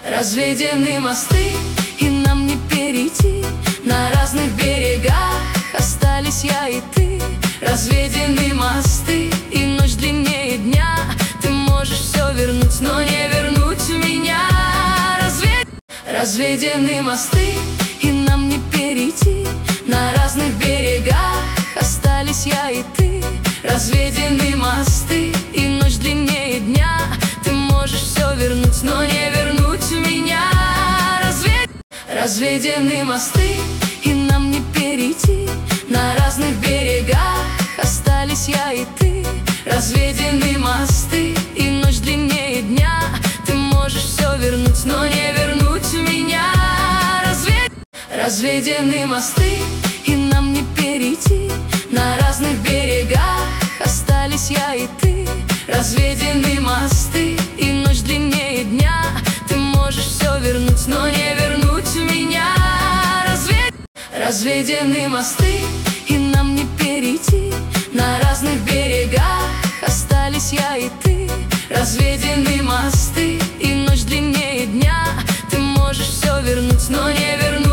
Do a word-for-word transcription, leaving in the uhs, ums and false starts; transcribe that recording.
Разведены мосты, и нам не перейти. На разных берегах остались я и ты. Разведены мосты, и ночь длиннее дня. Ты можешь все вернуть, но не вернуть меня. Развед... Разведены мосты, и нам не перейти. На разных берегах остались я и ты. Разведены мосты, и ночь длиннее дня. Ты можешь все вернуть, но не вернуть меня. Развед... Разведены мосты, и нам не перейти. На разных берегах остались я и ты. Разведены мосты, и ночь длиннее дня. Ты можешь все вернуть, но не вернуть меня. Развед... Разведены мосты, и нам не перейти. На разных берегах остались я и ты. Разведены мосты, и ночь длиннее дня. Ты можешь все вернуть, но не вернуть меня. Развед... Разведены мосты, и нам не перейти. На разных берегах остались я и ты. Разведены мосты.